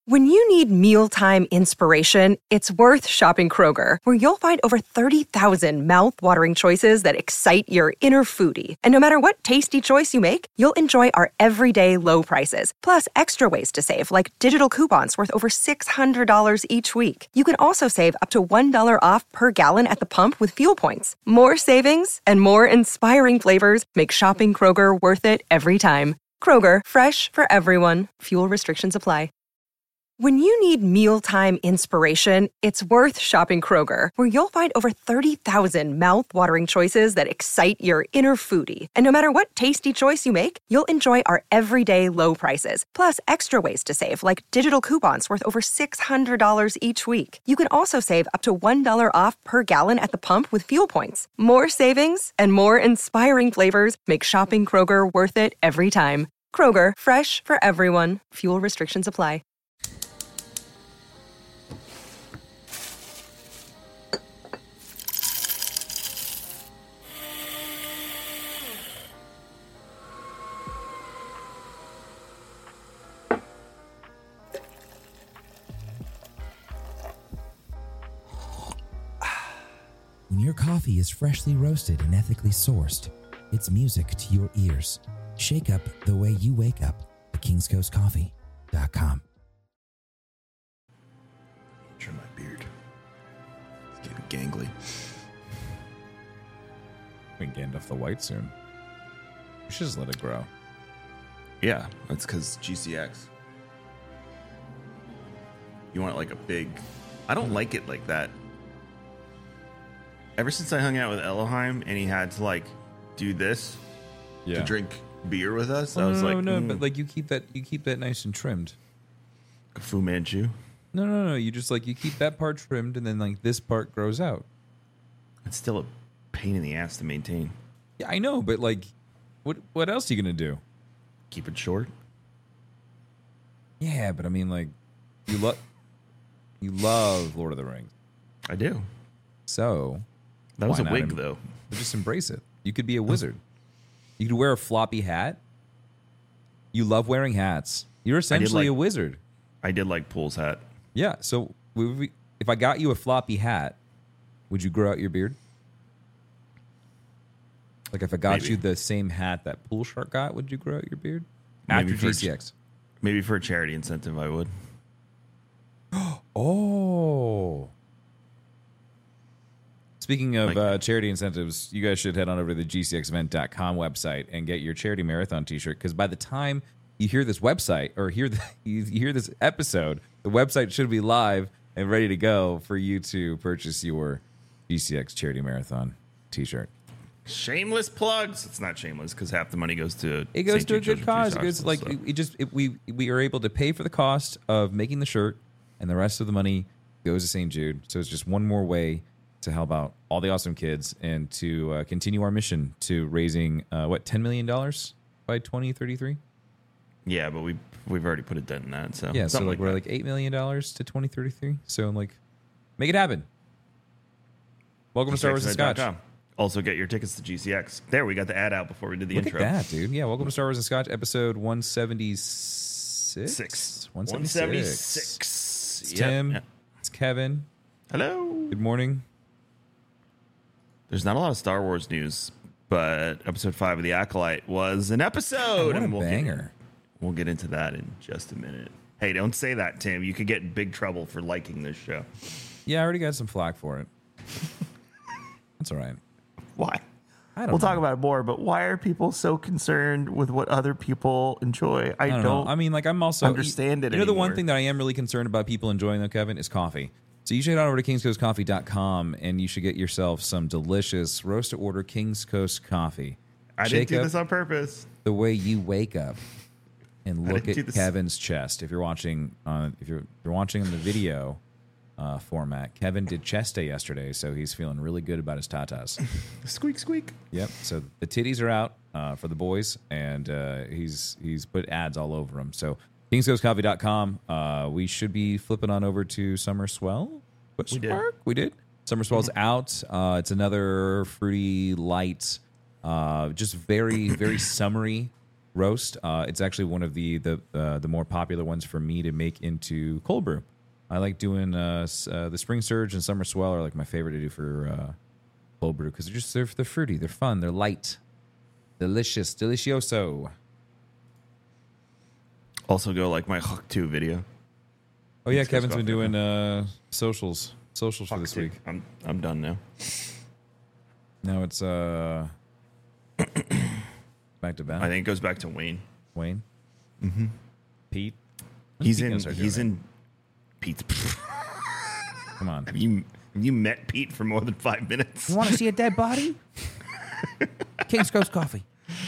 When you need mealtime inspiration, it's worth shopping Kroger, where you'll find over 30,000 mouth-watering choices that excite your inner foodie. And no matter what tasty choice you make, you'll enjoy our everyday low prices, plus extra ways to save, like digital coupons worth over $600 each week. You can also save up to $1 off per gallon at the pump with fuel points. More savings and more inspiring flavors make shopping Kroger worth it every time. Kroger, fresh for everyone. Fuel restrictions apply. When you need mealtime inspiration, it's worth shopping Kroger, where you'll find over 30,000 mouth-watering choices that excite your inner foodie. And no matter what tasty choice you make, you'll enjoy our everyday low prices, plus extra ways to save, like digital coupons worth over $600 each week. You can also save up to $1 off per gallon at the pump with fuel points. More savings and more inspiring flavors make shopping Kroger worth it every time. Kroger, fresh for everyone. Fuel restrictions apply. When your coffee is freshly roasted and ethically sourced, it's music to your ears. Shake up the way you wake up at kingscoastcoffee.com. Trim my beard. It's getting gangly. We can Gandalf the White soon. We should just let it grow. Yeah, that's because GCX. You want like a big... I don't like it like that. Ever since I hung out with Elohim and he had to like do this to drink beer with us, I was but like you keep that nice and trimmed. Fu Manchu. No. You just like you keep that part trimmed and then like this part grows out. It's still a pain in the ass to maintain. Yeah, I know, but like, what else are you gonna do? Keep it short. Yeah, but I mean, like, you love Lord of the Rings. I do. So that was a why wig, not though. Just embrace it. You could be a wizard. You could wear a floppy hat. You love wearing hats. You're essentially a wizard. I did like Pool's hat. Yeah. So if I got you a floppy hat, would you grow out your beard? Like if I got you the same hat that Pool Shark got, would you grow out your beard? After GCX. Maybe for a charity incentive, I would. Oh. Speaking of charity incentives, you guys should head on over to the gcxevent.com website and get your charity marathon t-shirt, because by the time you hear this website or you hear this episode, the website should be live and ready to go for you to purchase your GCX charity marathon t-shirt. Shameless plugs. It's not shameless because half the money goes to a good cause. It goes like we are able to pay for the cost of making the shirt, and the rest of the money goes to St. Jude. So it's just one more way to help out all the awesome kids and to continue our mission to raising $10 million by 2033. Yeah, but we've already put a dent in that. So yeah, so like we're like $8 million to 2033. So like, make it happen. Welcome to Star Wars and Scotch. Also, get your tickets to GCX. There, we got the ad out before we did the intro. Look at that, dude. Yeah, welcome to Star Wars and Scotch, episode 176. 176. It's Tim. Yep. It's Kevin. Hello. Good morning. There's not a lot of Star Wars news, but episode 5 of The Acolyte was an episode. What a banger. We'll get into that in just a minute. Hey, don't say that, Tim. You could get in big trouble for liking this show. Yeah, I already got some flack for it. That's all right. Why? We'll talk about it more, but why are people so concerned with what other people enjoy? I don't know. I mean, like, I'm also understand it. You know, the one thing that I am really concerned about people enjoying, though, Kevin, is coffee. So you should head on over to kingscoastcoffee.com and you should get yourself some delicious roast to order King's Coast coffee. I didn't do this on purpose. The way you wake up and look at Kevin's chest. If you're watching, if you're watching in the video format, Kevin did chest day yesterday, so he's feeling really good about his tatas. Squeak, squeak. Yep. So the titties are out for the boys, and he's put ads all over them. So kingscoastcoffee.com. We should be flipping on over to Summer Swell. We did. Summer Swell's out. It's another fruity, light, just very, very summery roast. It's actually one of the more popular ones for me to make into cold brew. I like doing the Spring Surge and Summer Swell are like my favorite to do for cold brew because they're fruity, they're fun, they're light, delicious, delicioso. Also, go like my Huck 2 video. Oh yeah, Let's Kevin's go been doing socials for Huck this 2. week. I'm done now. Now it's back to back. I think it goes back to Wayne. Wayne, mm-hmm. Pete. He's Pete gonna start doing in Pete's. Come on. Have you met Pete for more than 5 minutes? You want to see a dead body? King's Coast Coffee.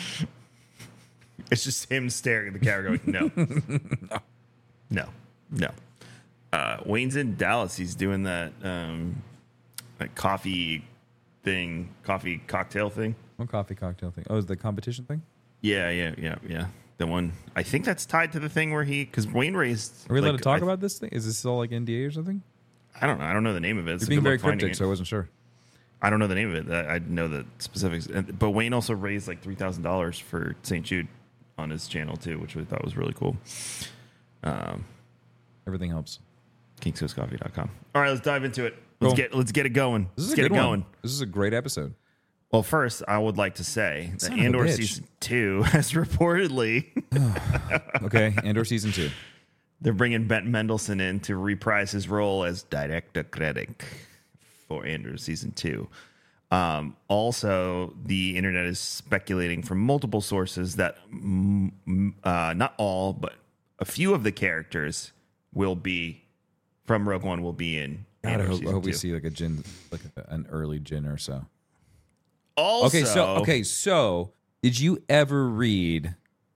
It's just him staring at the camera going, no. Wayne's in Dallas. He's doing that like coffee cocktail thing. What coffee cocktail thing? Oh, is the competition thing? Yeah. The one, I think that's tied to the thing where because Wayne raised. Are we allowed to talk about this thing? Is this all like NDA or something? I don't know. I don't know the name of it. You're being very cryptic, so I wasn't sure. I don't know the name of it. I know the specifics. But Wayne also raised like $3,000 for St. Jude on his channel too, which I thought was really cool. Everything helps. KingsCoastCoffee.com. All right, let's dive into it. Cool. Let's get it going. This is Let's a get good it going. one. This is a great episode. Well, first, I would like to say that Son of a Andor bitch. Season 2 has reportedly Okay, Andor season 2. they're bringing Bette Mendelsohn in to reprise his role as director critic for Andor Season 2. Also, the internet is speculating from multiple sources that not all, but a few of the characters will be from Rogue One will be in God, Andor I Season hope 2. we see like a Jin, like an early Jin or so. Also, So did you ever read?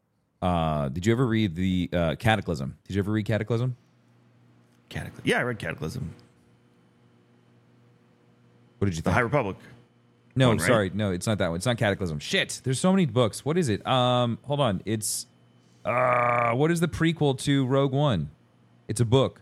The Cataclysm? Did you ever read Cataclysm? Yeah, I read Cataclysm. What did you The think? High Republic. No, one, right? sorry, no, it's not that one. It's not Cataclysm. Shit, there's so many books. What is it? Hold on. It's what is the prequel to Rogue One? It's a book.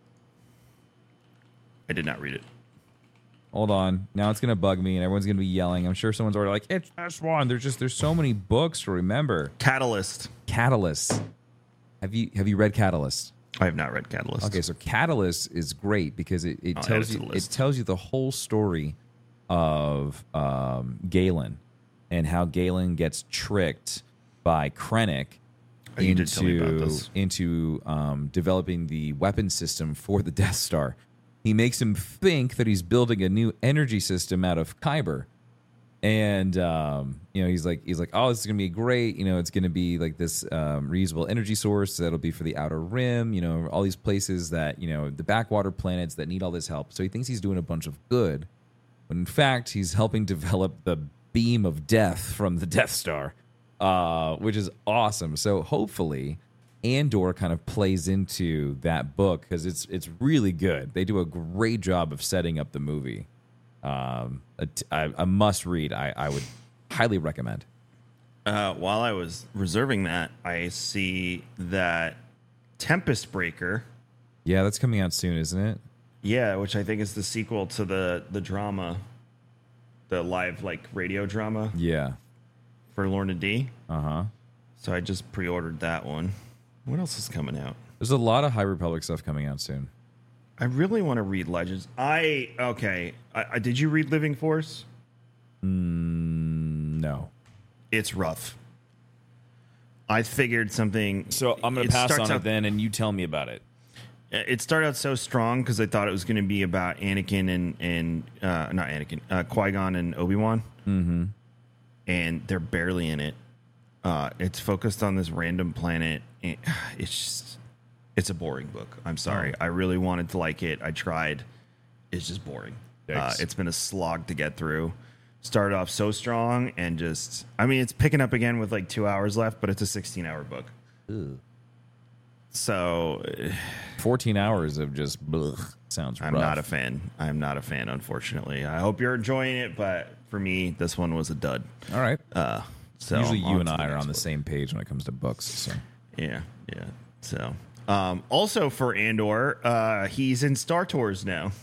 I did not read it. Hold on. Now it's gonna bug me, and everyone's gonna be yelling. I'm sure someone's already like, "It's this one." There's so many books to remember. Catalyst. Catalyst. Have you read Catalyst? I have not read Catalyst. Okay, so Catalyst is great because it I'll add tells it to you the it list. tells you the whole story of Galen and how Galen gets tricked by Krennic Oh, you did tell me about this. into developing the weapon system for the Death Star. He makes him think that he's building a new energy system out of Kyber. And he's like, oh, this is gonna be great. It's gonna be like this reusable energy source that'll be for the Outer Rim. All these places that the backwater planets that need all this help. So he thinks he's doing a bunch of good, but in fact, he's helping develop the beam of death from the Death Star, which is awesome. So hopefully, Andor kind of plays into that book because it's really good. They do a great job of setting up the movie. A must read. I would highly recommend. While I was reserving that, I see that Tempest Breaker, Yeah, that's coming out soon, isn't it? yeah, which I think is the sequel to the drama, the live radio drama Yeah. for Lorna D. Uh-huh. So I just pre-ordered that one. What else is coming out? There's a lot of High Republic stuff coming out soon. I really want to read Legends. I did you read Living Force? No. It's rough. I figured something. So I'm going it to pass starts on out- it then, and you tell me about it. It started out so strong because I thought it was going to be about Anakin and not Anakin, Qui-Gon and Obi-Wan. Mm-hmm. And they're barely in it. It's focused on this random planet. It's a boring book. I'm sorry. I really wanted to like it. I tried. It's just boring. Yikes. It's been a slog to get through. Started off so strong and just, it's picking up again with 2 hours left, but it's a 16-hour book. Ugh. So 14 hours of just blech. Sounds rough. I'm not a fan. I'm not a fan, unfortunately. I hope you're enjoying it, but for me, this one was a dud. All right. So Usually I'm you on and to I are next on the book. same page when it comes to books. So Yeah. So, also for Andor, he's in Star Tours now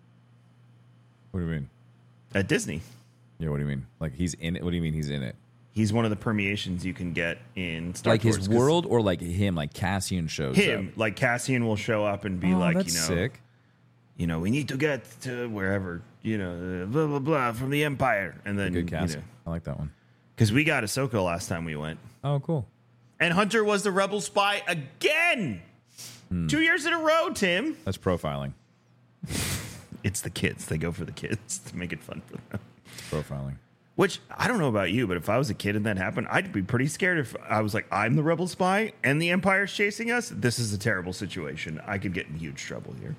what do you mean? at Disney. Yeah, what do you mean? Like he's in it? What do you mean he's in it? He's one of the permeations you can get in Star Like Tours. his world, or like him, like Cassian shows Him, up? like Cassian will show up and be like, that's sick. We need to get to wherever, blah, blah, blah, from the Empire. And then, Good cast. I like that one. because we got Ahsoka last time we went. Oh, cool. And Hunter was the rebel spy again. 2 years in a row, Tim. That's profiling. It's the kids. They go for the kids to make it fun for them. It's profiling. Which, I don't know about you, but if I was a kid and that happened, I'd be pretty scared if I was like, I'm the rebel spy and the Empire's chasing us. This is a terrible situation. I could get in huge trouble here.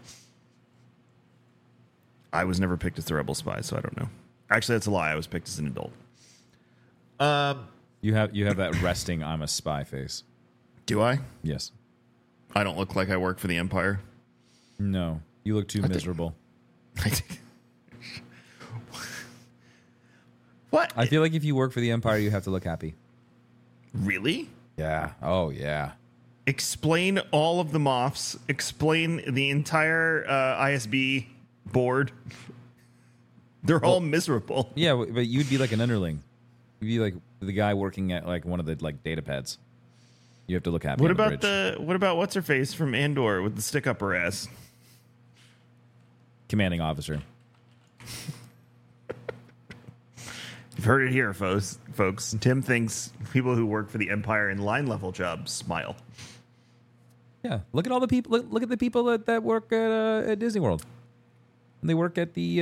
I was never picked as the rebel spy, so I don't know. Actually, that's a lie. I was picked as an adult. You have that resting I'm a spy face. Do I? Yes. I don't look like I work for the Empire. No. You look too miserable. What? I feel like if you work for the Empire, you have to look happy. Really? Yeah. Oh, yeah. Explain all of the Moffs. Explain the entire ISB board. They're all miserable. Yeah, but you'd be like an underling. You'd be like the guy working at like one of the like data pads. You have to look happy. What on the about bridge. what about what's her face from Andor with the stick up her ass? Commanding officer? You've heard it here, folks. Tim thinks people who work for the Empire in line level jobs smile. Yeah. Look at all the people. Look at the people that work at Disney World. They work at the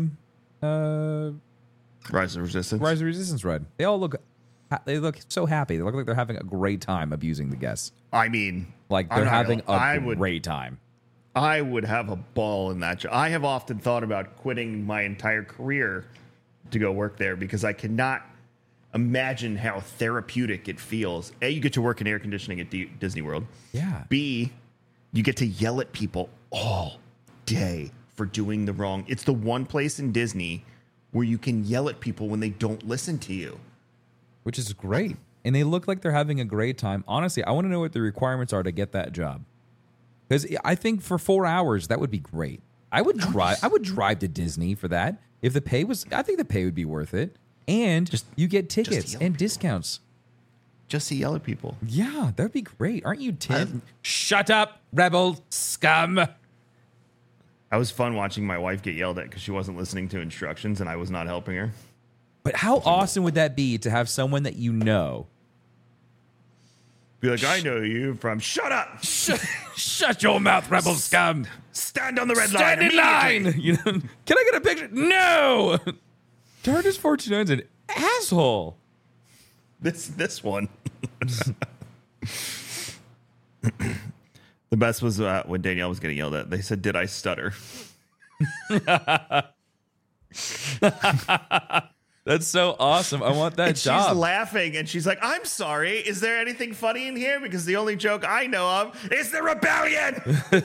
Rise of Resistance. Rise of Resistance ride. They all look. They look so happy. They look like they're having a great time abusing the guests. I mean, Like I'm they're not having gonna- a great time. I would have a ball in that job. I have often thought about quitting my entire career to go work there because I cannot imagine how therapeutic it feels. A, you get to work in air conditioning at Disney World. Yeah. B, you get to yell at people all day for doing the wrong. It's the one place in Disney where you can yell at people when they don't listen to you. Which is great. And they look like they're having a great time. Honestly, I want to know what the requirements are to get that job. Because I think for 4 hours, that would be great. I would drive to Disney for that. If the pay was, I think the pay would be worth it. And you get tickets yell and at discounts. Just to yell at people. Yeah, that would be great. Aren't you, Tim? Shut up, rebel scum. I was fun watching my wife get yelled at because she wasn't listening to instructions and I was not helping her. But how awesome would that be to have someone that you know? Be like, I know you from. Shut up! Shut your mouth, rebel scum. Stand on the red Stand line. in line. immediately. You know, can I get a picture? No. Tardis 49's an asshole. This one. The best was when Danielle was getting yelled at. They said, "Did I stutter?" That's so awesome. I want that And job. she's laughing, and she's like, "I'm sorry. Is there anything funny in here? Because the only joke I know of is the rebellion."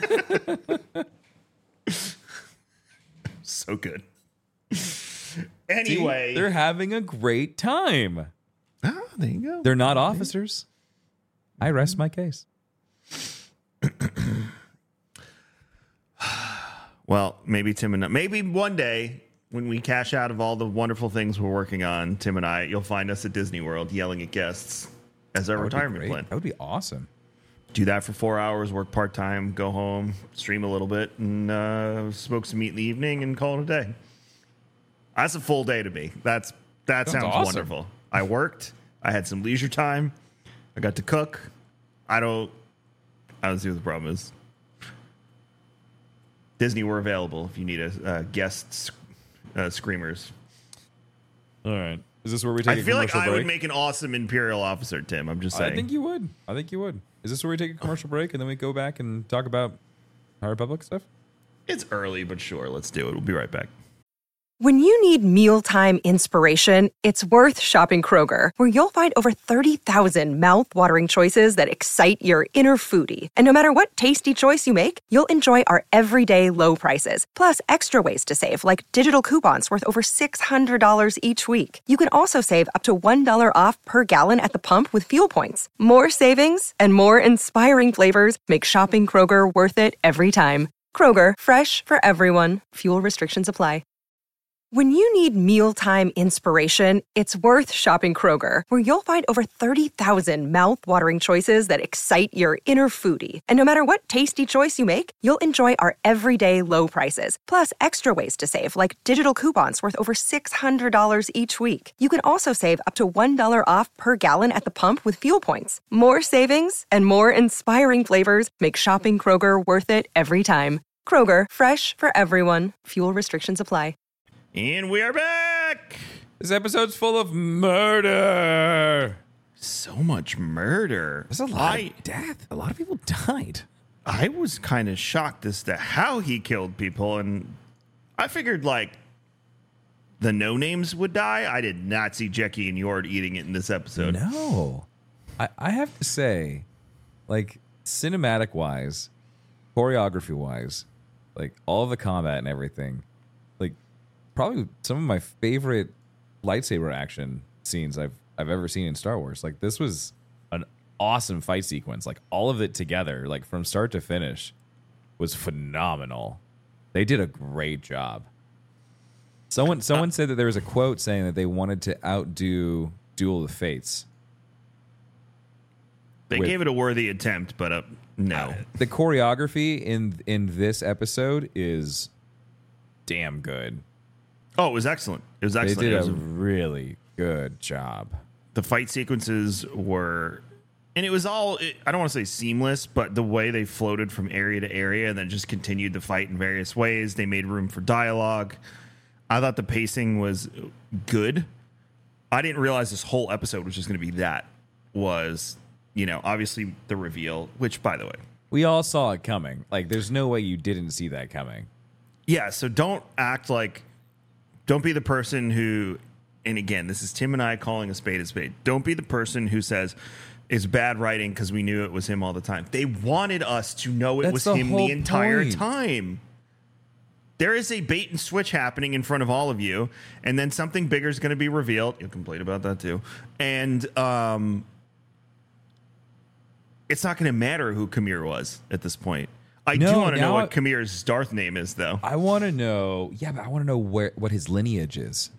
So good. Anyway, They're having a great time. oh, there you go. They're not officers. I rest my case. Well, maybe Tim and maybe one day when we cash out of all the wonderful things we're working on, Tim and I, you'll find us at Disney World yelling at guests as our That would be retirement great. plan. That would be awesome. Do that for 4 hours, work part time, go home, stream a little bit, and smoke some meat in the evening, and call it a day. That's a full day to me. That sounds awesome. wonderful. I worked. I had some leisure time. I got to cook. I don't see what the problem is. Disney, we're available if you need a guest screamers. All right. Is this where we take I a feel like commercial I break? would make an awesome Imperial officer, Tim. I'm just saying. I think you would. Is this where we take a commercial break and then we go back and talk about High Republic stuff? It's early, but sure. Let's do it. We'll be right back. When you need mealtime inspiration, it's worth shopping Kroger, where you'll find over 30,000 mouth-watering choices that excite your inner foodie. And no matter what tasty choice you make, you'll enjoy our everyday low prices, plus extra ways to save, like digital coupons worth over $600 each week. You can also save up to $1 off per gallon at the pump with fuel points. More savings and more inspiring flavors make shopping Kroger worth it every time. Kroger, fresh for everyone. Fuel restrictions apply. When you need mealtime inspiration, it's worth shopping Kroger, where you'll find over 30,000 mouth-watering choices that excite your inner foodie. And no matter what tasty choice you make, you'll enjoy our everyday low prices, plus extra ways to save, like digital coupons worth over $600 each week. You can also save up to $1 off per gallon at the pump with fuel points. More savings and more inspiring flavors make shopping Kroger worth it every time. Kroger, fresh for everyone. Fuel restrictions apply. And we are back. This episode's full of murder. So much murder. There's a lot of death. A lot of people died. I was kind of shocked as to how he killed people, and I figured like the no names would die. I did not see Jecki and Yord eating it in this episode. No, I have to say, like cinematic wise, choreography wise, like all of the combat and everything, like probably some of my favorite lightsaber action scenes I've ever seen in Star Wars. Like this was an awesome fight sequence. Like all of it together, like from start to finish, was phenomenal. They did a great job. Someone said that there was a quote saying that they wanted to outdo Duel of the Fates. They gave it a worthy attempt, but no. The choreography in this episode is damn good. Oh, it was excellent. It was excellent. They did It was a really good job. The fight sequences were, and it was all, I don't want to say seamless, but the way they floated from area to area and then just continued the fight in various ways. They made room for dialogue. I thought the pacing was good. I didn't realize this whole episode was just going to be that. Was, obviously the reveal, which, by the way, we all saw it coming. Like, there's no way you didn't see that coming. Yeah, so don't be the person who, and again, this is Tim and I calling a spade a spade. Don't be the person who says it's bad writing because we knew it was him all the time. They wanted us to know it was him the entire time. There is a bait and switch happening in front of all of you, and then something bigger is going to be revealed. You'll complain about that too. And it's not going to matter who Kamir was at this point. I do want to know what Kamir's Darth name is, though. I want to know. Yeah, but I want to know what his lineage is.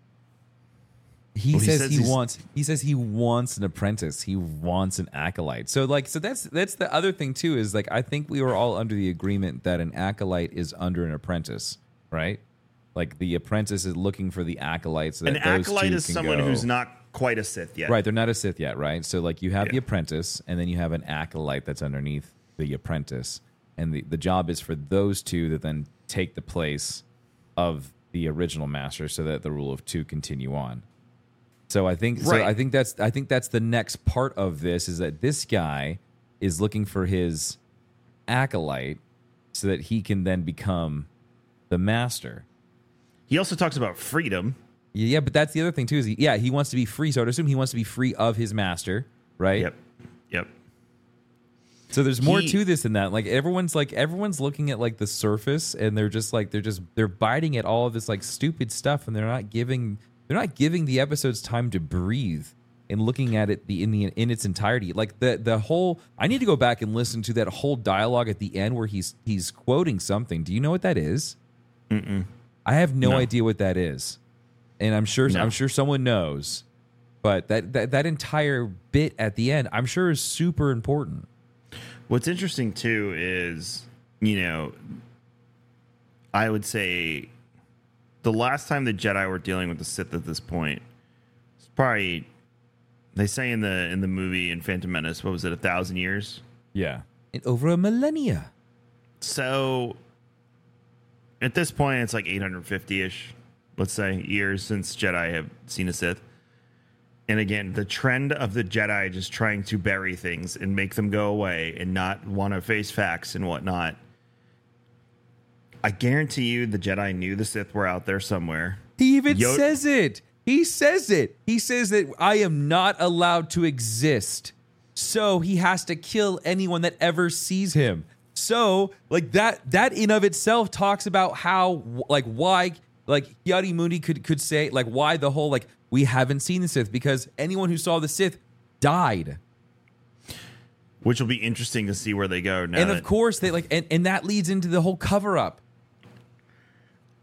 He says he wants an apprentice. He wants an acolyte. So that's the other thing too. Is like I think we were all under the agreement that an acolyte is under an apprentice, right? Like the apprentice is looking for the acolyte. So that an acolyte is someone who's not quite a Sith yet. Right, they're not a Sith yet, right? So like you have the apprentice, and then you have an acolyte that's underneath the apprentice. And the job is for those two to then take the place of the original master so that the rule of two continue on. So I think that's the next part of this is that this guy is looking for his acolyte so that he can then become the master. He also talks about freedom. Yeah, but that's the other thing too is he wants to be free. So I'd assume he wants to be free of his master, right? Yep. So there's more to this than that. Like everyone's looking at like the surface, and they're biting at all of this like stupid stuff, and they're not giving the episodes time to breathe and looking at it in its entirety. Like the whole. I need to go back and listen to that whole dialogue at the end where he's quoting something. Do you know what that is? Mm-mm. I have no idea what that is, and I'm sure someone knows. But that entire bit at the end, I'm sure, is super important. What's interesting, too, is, I would say the last time the Jedi were dealing with the Sith at this point, it's probably, they say in the movie in Phantom Menace, what was it, 1,000 years? Yeah. Over a millennia. So, at this point, it's like 850-ish, let's say, years since Jedi have seen a Sith. And again, the trend of the Jedi just trying to bury things and make them go away and not want to face facts and whatnot. I guarantee you the Jedi knew the Sith were out there somewhere. He even says it. He says it. He says that I am not allowed to exist. So he has to kill anyone that ever sees him. So like that in of itself talks about how like why like Yadi-Mundi could say like why the whole like we haven't seen the Sith because anyone who saw the Sith died. Which will be interesting to see where they go now. And of course they like and that leads into the whole cover up.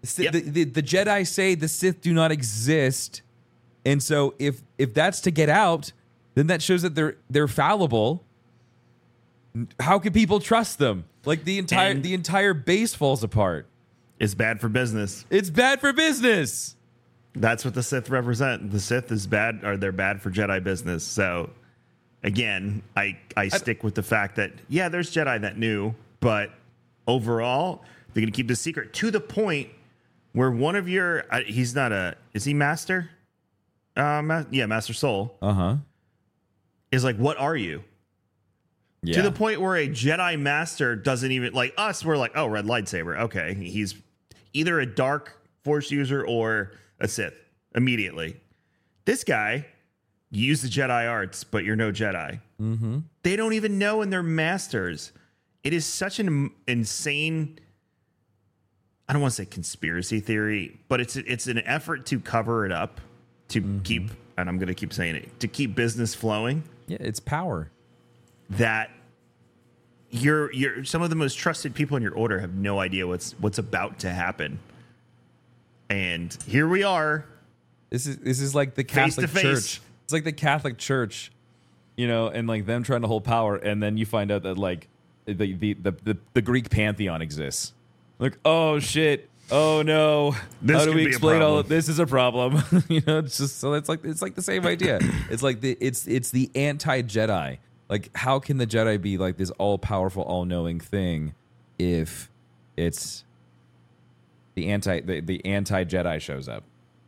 Yep. The Jedi say the Sith do not exist, and so if that's to get out, then that shows that they're fallible. How can people trust them? Like the entire base falls apart. It's bad for business. It's bad for business. That's what the Sith represent. The Sith is bad, or they're bad for Jedi business. So, again, I stick with the fact that, yeah, there's Jedi that knew, but overall, they're going to keep the secret to the point where one of your, he's not is he Master? Master Soul. Uh-huh. Is like, what are you? Yeah. To the point where a Jedi Master doesn't even, like us, we're like, oh, red lightsaber. Okay, he's either a dark Force user or a Sith immediately. This guy, you use the Jedi arts, but you're no Jedi. Mm-hmm. They don't even know, and they're masters. It is such an insane, I don't want to say conspiracy theory, but it's an effort to cover it up, to keep, and I'm going to keep saying it, to keep business flowing. Yeah, it's power. That you're some of the most trusted people in your order have no idea what's about to happen. And here we are. This is like the Catholic Church. It's like the Catholic Church, and like them trying to hold power, and then you find out that like the Greek pantheon exists. Like, oh shit, oh no, how do we explain all of this? Is a problem. It's just so it's like the same idea. It's like it's the anti-Jedi. Like, how can the Jedi be like this all-powerful, all-knowing thing if it's the anti-Jedi shows up?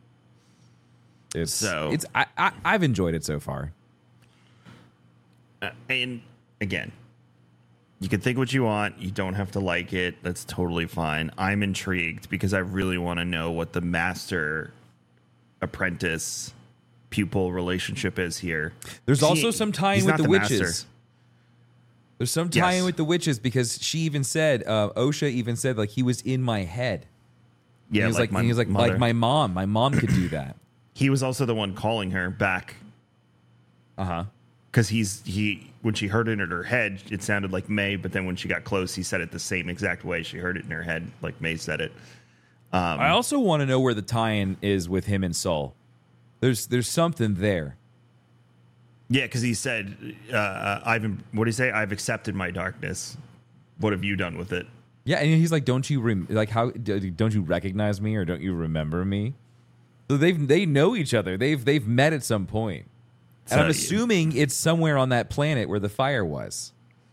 I've enjoyed it so far. And again, you can think what you want. You don't have to like it. That's totally fine. I'm intrigued because I really want to know what the master apprentice pupil relationship is here. There's also some tie-in with the witches. There's some tie-in with the witches because she even said, Osha even said, like, he was in my head. Yeah, he was like my mom. My mom could do that. He was also the one calling her back. Because when she heard it in her head, it sounded like May, but then when she got close, he said it the same exact way. She heard it in her head, like May said it. I also want to know where the tie-in is with him and Saul. There's something there. Yeah, because he said, what did he say? I've accepted my darkness. What have you done with it? Yeah, and he's like, don't you recognize me or don't you remember me? So they know each other. They've met at some point. And I'm assuming it's somewhere on that planet where the fire was.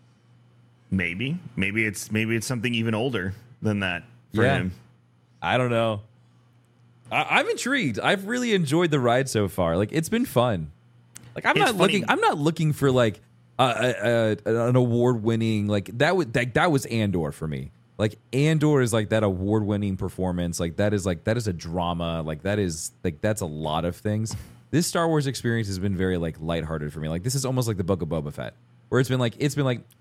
Maybe it's something even older than that for him. I don't know. I'm intrigued. I've really enjoyed the ride so far. Like, it's been fun. Like, I'm not looking for like an award-winning, like that was Andor for me. Like, Andor is like that award-winning performance. Like, that is a drama. Like, that's a lot of things. This Star Wars experience has been very like lighthearted for me. Like, this is almost like the Book of Boba Fett, where it's been like it's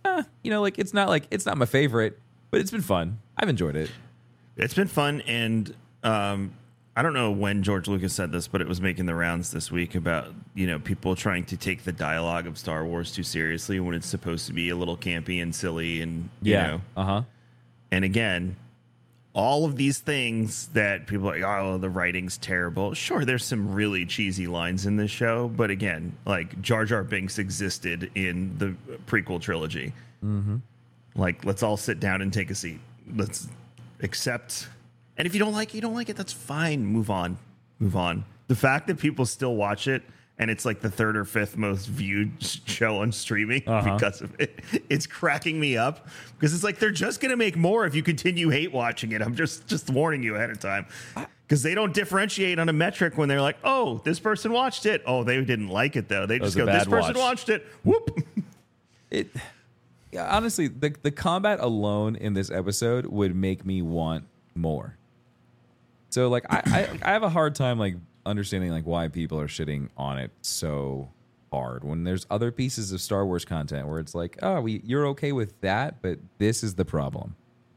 not my favorite, but it's been fun. I've enjoyed it. It's been fun, and I don't know when George Lucas said this, but it was making the rounds this week about people trying to take the dialogue of Star Wars too seriously when it's supposed to be a little campy and silly, and you know. And again, all of these things that people are like, oh, the writing's terrible. Sure, there's some really cheesy lines in this show, but again, like Jar Jar Binks existed in the prequel trilogy. Like, let's all sit down and take a seat. Let's accept. And if you don't like it, that's fine. Move on. The fact that people still watch it and it's like the third or fifth most viewed show on streaming because of it, it's cracking me up, because it's like they're just going to make more if you continue hate watching it. I'm just warning you ahead of time, because they don't differentiate on a metric when they're like, oh, this person watched it. Oh, they didn't like it, though. They just go, this person watched it. Whoop. Honestly, the combat alone in this episode would make me want more. So like I have a hard time like understanding like why people are shitting on it so hard when there's other pieces of Star Wars content where it's like, oh, you're okay with that, but this is the problem.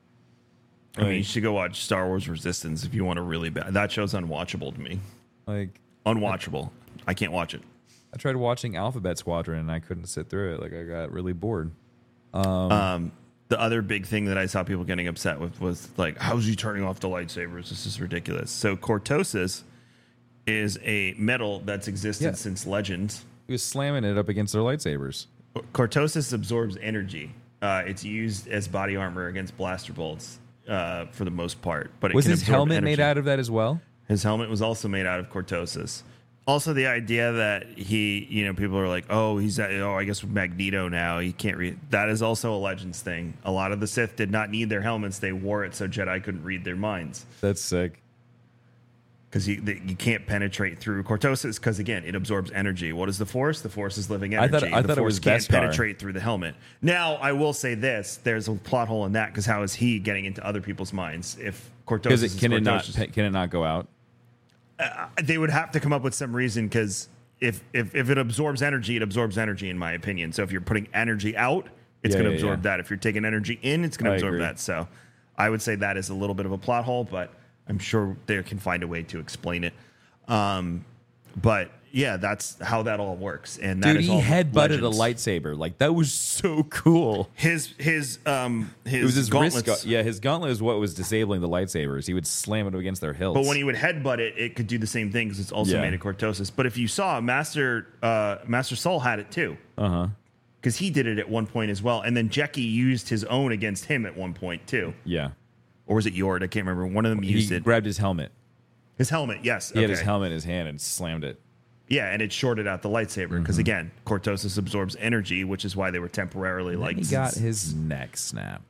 I mean, you should go watch Star Wars Resistance if you want to really bad. That show's unwatchable to me. Like, unwatchable. I can't watch it. I tried watching Alphabet Squadron and I couldn't sit through it. Like, I got really bored. the other big thing that I saw people getting upset with was like, how's he turning off the lightsabers? This is ridiculous. So cortosis is a metal that's existed since Legends. He was slamming it up against their lightsabers. Cortosis absorbs energy. It's used as body armor against blaster bolts for the most part. But it Was can his absorb helmet energy. made out of that as well? His helmet was also made out of cortosis. Also, the idea that he, people are like, oh, I guess with Magneto now, he can't read. That is also a Legends thing. A lot of the Sith did not need their helmets. They wore it so Jedi couldn't read their minds. That's sick. Because you can't penetrate through cortosis because, again, it absorbs energy. What is the Force? The Force is living energy. I thought the it was Force can't Beskar. penetrate through the helmet. Now, I will say this. There's a plot hole in that because how is he getting into other people's minds if cortosis is Can cortosis? it not go out? They would have to come up with some reason because if it absorbs energy, it absorbs energy, in my opinion. So if you're putting energy out, it's going to absorb that. If you're taking energy in, it's going to absorb that. So I would say that is a little bit of a plot hole, but I'm sure they can find a way to explain it. But yeah, that's how that all works. And that Dude, is he all headbutted a Legends. lightsaber. Like, that was so cool. His It was his gauntlets. wrist. His gauntlet is what was disabling the lightsabers. He would slam it against their hilts. But when he would headbutt it, it could do the same thing because it's also made of cortosis. But if you saw Master Soul had it too. Because he did it at one point as well. And then Jecki used his own against him at one point too. Yeah. Or was it Yord? I can't remember. One of them used He it. grabbed his helmet. His helmet, yes. He had his helmet in his hand and slammed it. Yeah, and it shorted out the lightsaber. Because again, cortosis absorbs energy, which is why they were temporarily like... He got his neck snapped.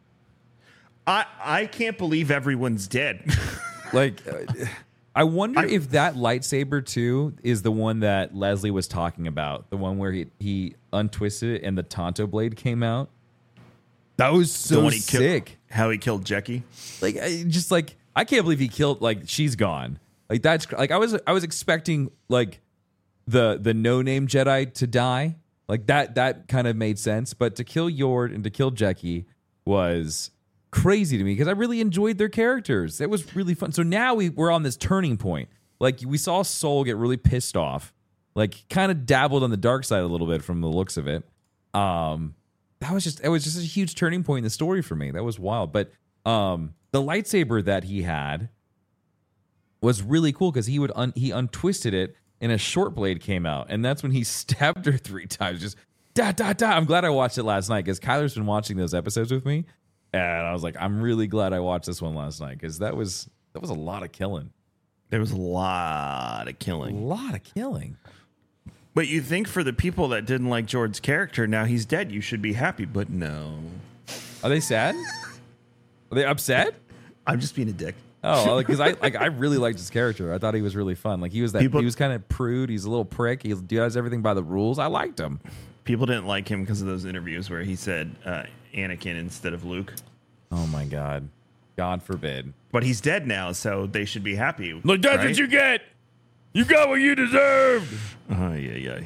I can't believe everyone's dead. Like, I wonder if that lightsaber, too, is the one that Leslie was talking about. The one where he untwisted it and the Tonto blade came out. That was The so one sick. How he killed Jecki. Like, I can't believe he killed, like, she's gone. Like, that's, like, I was expecting, like, the no-name Jedi to die. Like, that kind of made sense. But to kill Yord and to kill Jecki was crazy to me because I really enjoyed their characters. It was really fun. So now we're on this turning point. Like, we saw Soul get really pissed off. Like, kind of dabbled on the dark side a little bit from the looks of it. It was just a huge turning point in the story for me. That was wild. But the lightsaber that he had was really cool because he untwisted it and a short blade came out, and that's when he stabbed her 3 times. Just da da da. I'm glad I watched it last night because Kyler's been watching those episodes with me, and I was like, I'm really glad I watched this one last night because that was a lot of killing. There was a lot of killing. But you think for the people that didn't like Jord's character, now he's dead, you should be happy, but no. Are they sad? Are they upset? I'm just being a dick. Oh, because I really liked his character. I thought he was really fun. Like he was he was kind of prude. He's a little prick. He does everything by the rules. I liked him. People didn't like him because of those interviews where he said Anakin instead of Luke. Oh my God. God forbid. But he's dead now, so they should be happy. Look, that's what you get. You got what you deserved. Yeah.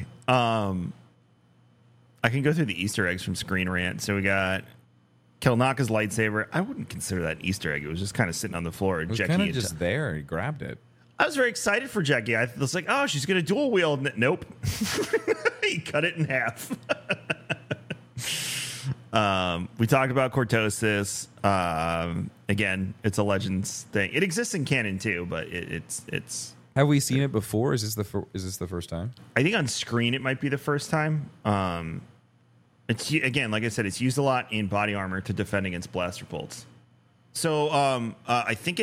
I can go through the Easter eggs from Screen Rant. So we got Kelnaka's lightsaber. I wouldn't consider that an Easter egg. It was just kind of sitting on the floor. It was kind of just there. He grabbed it. I was very excited for Jecki. I was like, oh, she's going to dual wield. Nope. He cut it in half. We talked about cortosis. Again, it's a Legends thing. It exists in canon too, but it's. Have we seen it before? Is this the first time? I think on screen it might be the first time. It's again, like I said, it's used a lot in body armor to defend against blaster bolts. So I think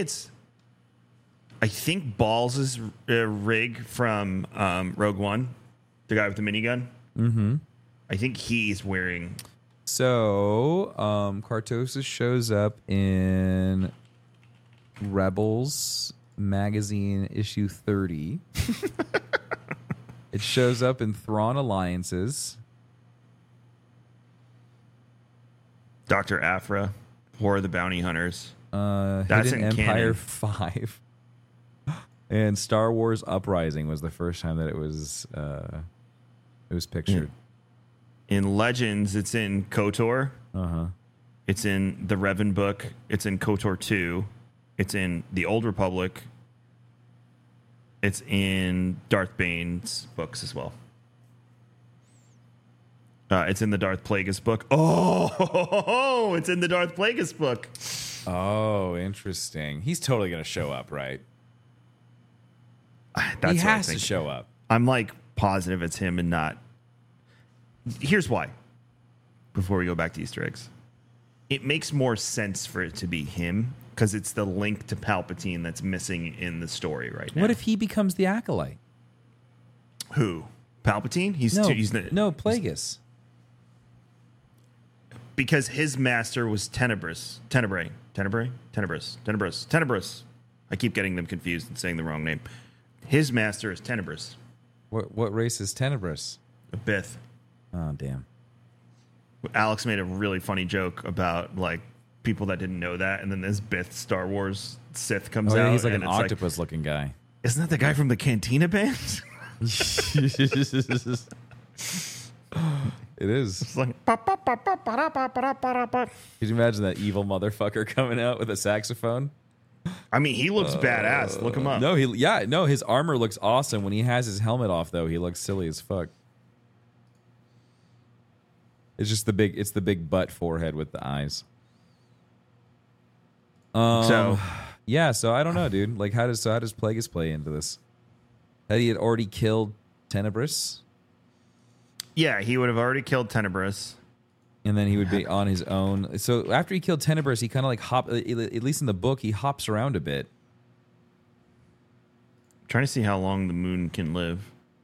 Balls' rig from Rogue One, the guy with the minigun. Mm-hmm. I think he's wearing. So Cortosis shows up in Rebels magazine issue 30. It shows up in Thrawn Alliances. Dr. Aphra, War of the Bounty Hunters. That's Hidden in Empire canon. 5. And Star Wars Uprising was the first time that it was pictured. In Legends, it's in KOTOR. Uh-huh. It's in the Revan book. It's in KOTOR 2. It's in the Old Republic. It's in Darth Bane's books as well. It's in the Darth Plagueis book. Oh, it's in the Darth Plagueis book. Oh, interesting. He's totally going to show up, right? That's He what I has to think. show up. I'm like positive it's him and not. Here's why. Before we go back to Easter eggs, it makes more sense for it to be him because it's the link to Palpatine that's missing in the story right now. What if he becomes the acolyte? Who? Palpatine? He's No, Plagueis. because his master was Tenebrous. Tenebrae. I keep getting them confused and saying the wrong name. His master is Tenebrous. What race is Tenebrous? A Bith. Oh, damn. Alex made a really funny joke about like people that didn't know that, and then this Bith Star Wars Sith comes Oh, out. yeah, he's like and an it's octopus-looking guy. Isn't that the guy from the Cantina Band? It is. It's like Could you imagine that evil motherfucker coming out with a saxophone? I mean, he looks badass. Look him up. No, his armor looks awesome. When he has his helmet off, though, he looks silly as fuck. It's just the big butt forehead with the eyes. So Yeah, so I don't know, dude. Like, how does Plagueis play into this? That he had already killed Tenebrous, yeah, he would have already killed Tenebrous. and then he would be on his own. So after he killed Tenebrous, he kind of like at least in the book, he hops around a bit. Trying to see how long the moon can live.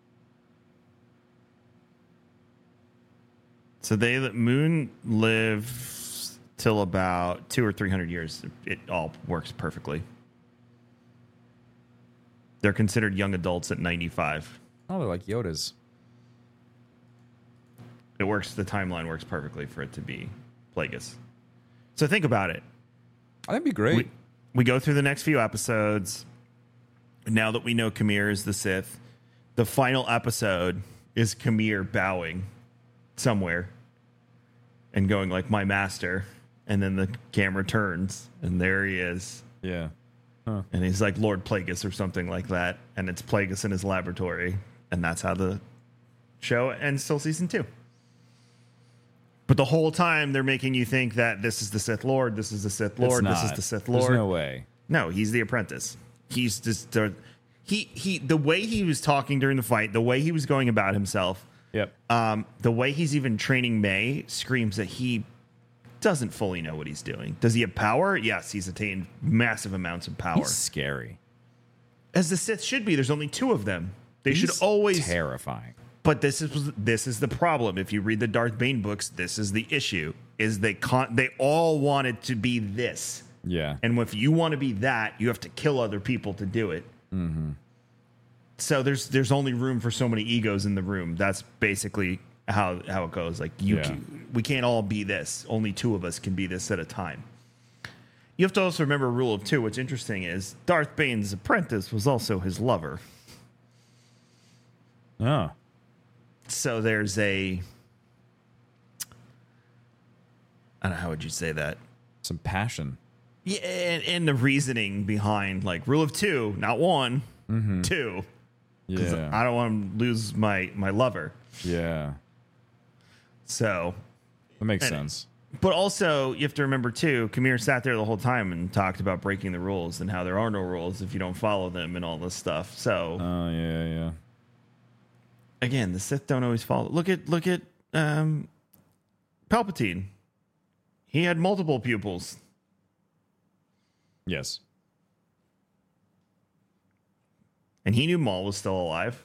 So the moon lives till about 200 or 300 years. It all works perfectly. They're considered young adults at 95. Oh, they're like Yodas. It works. The timeline works perfectly for it to be Plagueis. So think about it. That'd be great. We go through the next few episodes. Now that we know Kamir is the Sith, the final episode is Kamir bowing somewhere and going like, my master. And then the camera turns and there he is. Yeah. And he's like Lord Plagueis or something like that. And it's Plagueis in his laboratory. And that's how the show ends till season 2. But the whole time they're making you think that this is the Sith Lord, this is the Sith Lord, this is the Sith Lord. There's no way. No, he's the apprentice. He's just the way he was talking during the fight, the way he was going about himself, Yep. the way he's even training May screams that he doesn't fully know what he's doing. Does he have power? Yes, he's attained massive amounts of power. He's scary. As the Sith should be. There's only 2 of them. They He's should always. terrifying. But this is the problem. If you read the Darth Bane books, this is the issue. Is they all wanted to be this. Yeah. And if you want to be that, you have to kill other people to do it. Mm-hmm. So there's only room for so many egos in the room. That's basically how it goes. Like we can't all be this. Only 2 of us can be this at a time. You have to also remember a rule of 2. What's interesting is Darth Bane's apprentice was also his lover. Oh. So there's I don't know, how would you say that? Some passion. Yeah, and the reasoning behind like rule of 2, not 1, 2. Because Yeah. I don't want to lose my lover. Yeah. So, That makes And- sense. but also you have to remember too, Kamir sat there the whole time and talked about breaking the rules and how there are no rules if you don't follow them and all this stuff. So Oh, yeah. again, the Sith don't always follow. Look at Palpatine. He had multiple pupils. Yes. And he knew Maul was still alive.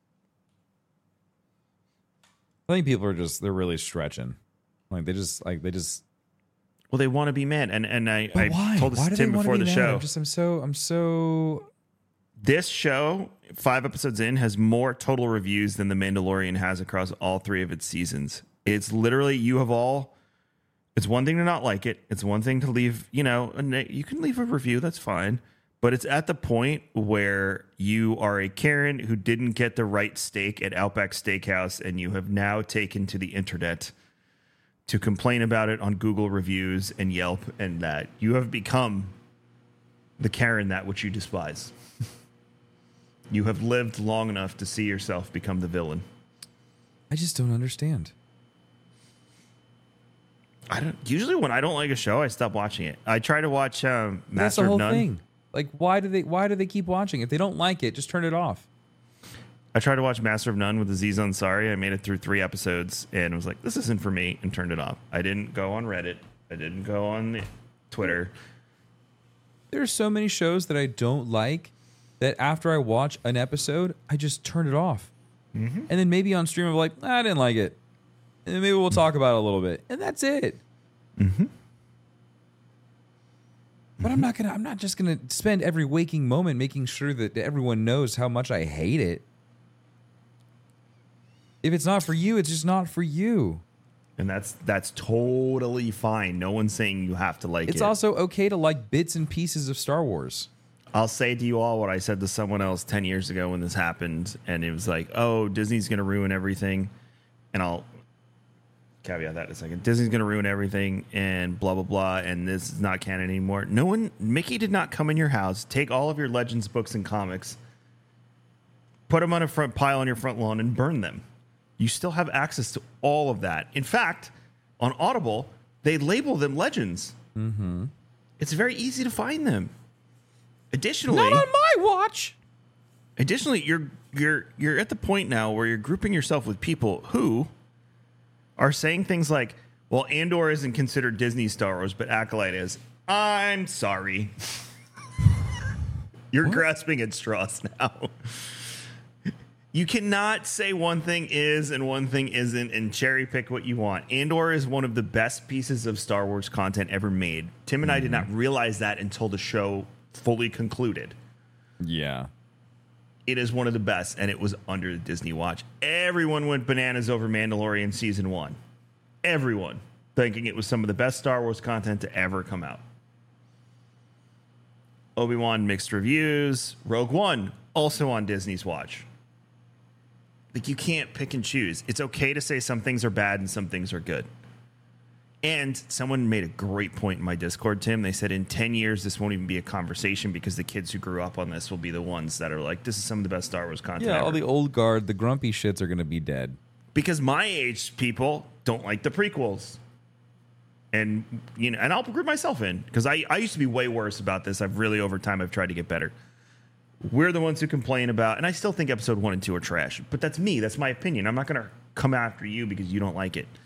I think people are they're really stretching. Like they just Well, they want to be mad. And I why? told this Why to do they Tim wanna before be the mad? show. I'm so This show, 5 episodes in, has more total reviews than The Mandalorian has across all 3 of its seasons. It's literally, it's one thing to not like it. It's one thing to leave, you can leave a review, that's fine. But it's at the point where you are a Karen who didn't get the right steak at Outback Steakhouse, and you have now taken to the internet to complain about it on Google reviews and Yelp, and that you have become the Karen that which you despise. You have lived long enough to see yourself become the villain. I just don't understand. I don't. Usually, when I don't like a show, I stop watching it. I try to watch That's Master the whole of None. thing. Like, why do they keep watching? If they don't like it, just turn it off. I tried to watch Master of None with Aziz Ansari. I made it through 3 episodes and was like, this isn't for me, and turned it off. I didn't go on Reddit. I didn't go on Twitter. There are so many shows that I don't like that after I watch an episode, I just turn it off. Mm-hmm. And then maybe on stream, I'm like, I didn't like it. And then maybe we'll talk about it a little bit. And that's it. Mm-hmm. But I'm not just gonna spend every waking moment making sure that everyone knows how much I hate it. If it's not for you, it's just not for you. And that's totally fine. No one's saying you have to like it. It's also okay to like bits and pieces of Star Wars. I'll say to you all what I said to someone else 10 years ago when this happened, and it was like, oh, Disney's going to ruin everything. And I'll caveat that in a second. Disney's going to ruin everything and blah, blah, blah, and this is not canon anymore. Mickey did not come in your house, take all of your Legends books and comics, put them on a front pile on your front lawn, and burn them. You still have access to all of that. In fact, on Audible, they label them Legends. Mm-hmm. It's very easy to find them. Additionally, Not on my watch. Additionally, you're at the point now where you're grouping yourself with people who are saying things like, well, Andor isn't considered Disney Star Wars, but Acolyte is. I'm sorry. You're grasping at straws now. You cannot say one thing is and one thing isn't and cherry pick what you want. Andor is one of the best pieces of Star Wars content ever made. Tim and I did not realize that until the show fully concluded. Yeah. It is one of the best, and it was under the Disney watch. Everyone went bananas over Mandalorian Season 1. Everyone. Thinking it was some of the best Star Wars content to ever come out. Obi-Wan, mixed reviews. Rogue One, also on Disney's watch. Like, you can't pick and choose. It's okay to say some things are bad and some things are good. And someone made a great point in my Discord, Tim. They said in 10 years, this won't even be a conversation because the kids who grew up on this will be the ones that are like, this is some of the best Star Wars content Yeah, ever. all the old guard, the grumpy shits are going to be dead. Because my age people don't like the prequels. And, you know, and I'll group myself in because I used to be way worse about this. Over time, I've tried to get better. We're the ones who complain about, and I still think episode 1 and 2 are trash, but that's me. That's my opinion. I'm not going to come after you because you don't like it.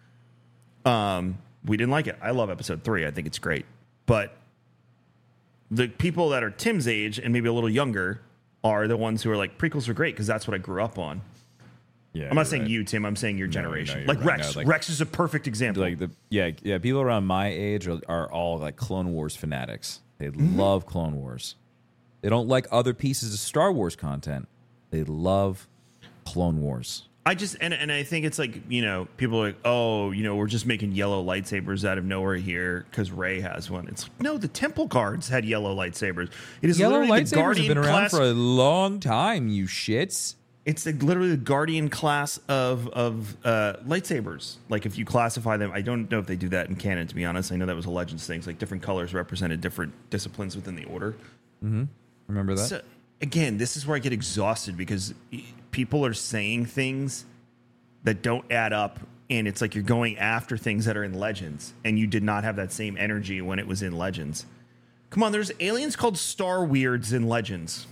We didn't like it. I love episode 3. I think it's great. But the people that are Tim's age and maybe a little younger are the ones who are like, prequels are great because that's what I grew up on. Yeah, I'm not saying you, Tim. I'm saying your generation. you're Like right. Rex. No, like- Rex is a perfect example. Like people around my age are all like Clone Wars fanatics. They love Clone Wars. They don't like other pieces of Star Wars content. They love Clone Wars. I just and I think it's like, you know, people are like, oh, you know, we're just making yellow lightsabers out of nowhere here because Rey has one. It's like, no, the Temple Guards had yellow lightsabers. It is Yellow literally the lightsabers have Guardian been around class. for a long time, you shits. It's literally the Guardian class of lightsabers. Like if you classify them, I don't know if they do that in canon. To be honest, I know that was a Legends thing. Like different colors represented different disciplines within the order. Mm-hmm. Remember that? So, again, this is where I get exhausted because people are saying things that don't add up, and it's like you're going after things that are in Legends, and you did not have that same energy when it was in Legends. Come on, there's aliens called Star Weirds in Legends.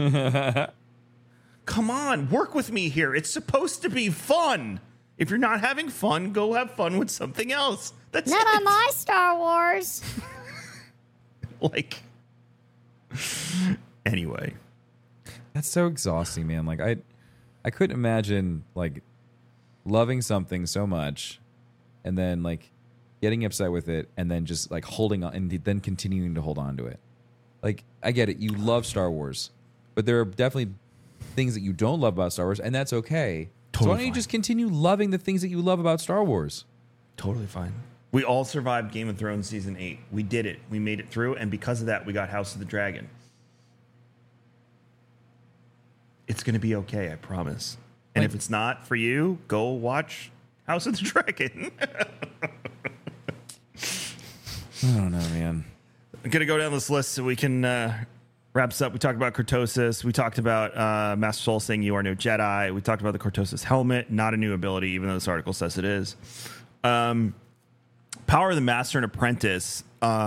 Come on, work with me here. It's supposed to be fun. If you're not having fun, go have fun with something else. That's Not it. on my Star Wars. Like, anyway. That's so exhausting, man. Like I couldn't imagine like loving something so much and then like getting upset with it and then just like holding on and then continuing to hold on to it. Like I get it. You love Star Wars, but there are definitely things that you don't love about Star Wars, and that's okay. So why don't you fine. just continue loving the things that you love about Star Wars? Totally fine. We all survived Game of Thrones Season 8. We did it. We made it through, and because of that, we got House of the Dragon. It's going to be okay, I promise. And if it's not for you, go watch House of the Dragon. I don't know, man. I'm going to go down this list so we can wrap this up. We talked about Cortosis. We talked about Master Soul saying you are no Jedi. We talked about the Cortosis helmet, not a new ability, even though this article says it is. Power of the Master and Apprentice.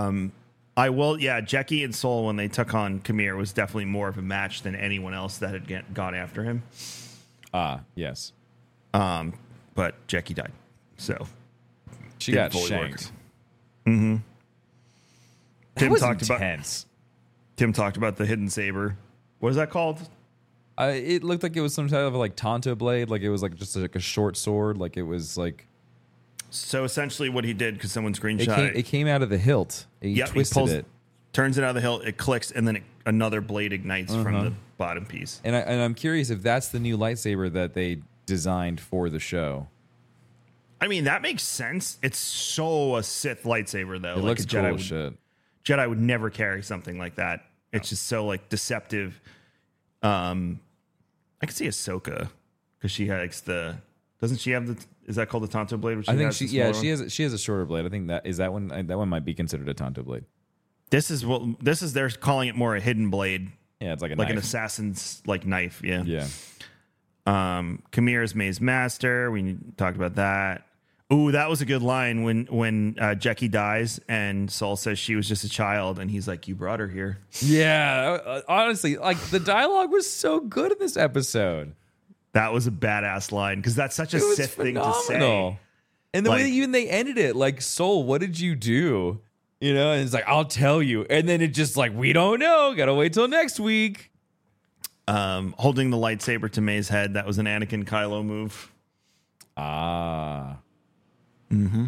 Jackie and Soul, when they took on Khmer, was definitely more of a match than anyone else that had gone after him. Yes. But Jackie died, so She got shanked. Mm-hmm. That was intense. Tim talked about the hidden saber. What is that called? It looked like it was some type of like Tonto blade, like it was like just like a short sword, like it was like. So essentially, what he did, because someone screenshot it came out of the hilt. He twisted it, turns it out of the hilt. It clicks, and then another blade ignites from the bottom piece. And I'm curious if that's the new lightsaber that they designed for the show. I mean, that makes sense. It's so a Sith lightsaber, though. It looks cool as shit. Jedi would never carry something like that. It's just so like deceptive. I could see Ahsoka because she has the. Doesn't she have the? Is that called the Tonto blade? I think she has a shorter blade. I think that one might be considered a Tonto blade. This is they're calling it more a hidden blade. Yeah, it's like an assassin's like knife. Yeah. Yeah. Khmer is May's master. We talked about that. Ooh, that was a good line when Jackie dies and Saul says she was just a child, and he's like, "You brought her here." Yeah, honestly, like the dialogue was so good in this episode. That was a badass line because that's such a Sith thing to say. And the way that even they ended it, like, Soul, what did you do? You know, and it's like, I'll tell you. And then it just like, we don't know. Gotta wait till next week. Holding the lightsaber to May's head, that was an Anakin Kylo move. Ah. Mm-hmm.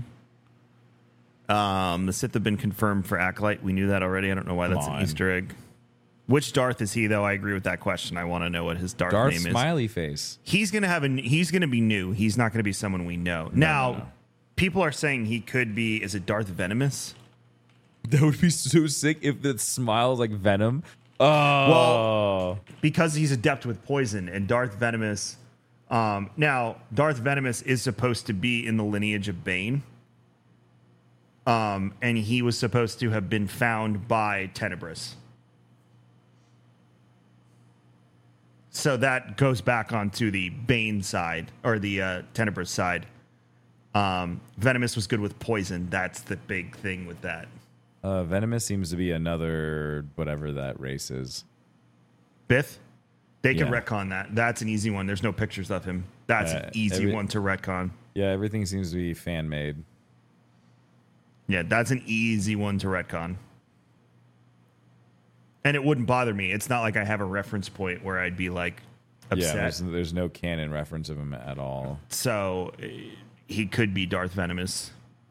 The Sith have been confirmed for Acolyte. We knew that already. I don't know why that's an Easter egg. Which Darth is he, though? I agree with that question. I want to know what his Darth name is. Smiley Face. He's gonna be new. He's not gonna be someone we know. No. People are saying he could be. Is it Darth Venomous? That would be so sick if the smile's like Venom. Oh, well, because he's adept with poison, and Darth Venomous. Now, Darth Venomous is supposed to be in the lineage of Bane. And he was supposed to have been found by Tenebris. So that goes back onto the Bane side, or the Tenebris side. Venomous was good with poison. That's the big thing with that. Venomous seems to be another whatever that race is. Bith? They could retcon that. That's an easy one. There's no pictures of him. That's an easy one to retcon. Yeah, everything seems to be fan-made. Yeah, that's an easy one to retcon. And it wouldn't bother me. It's not like I have a reference point where I'd be like upset. Yeah, there's no canon reference of him at all. So he could be Darth Venomous.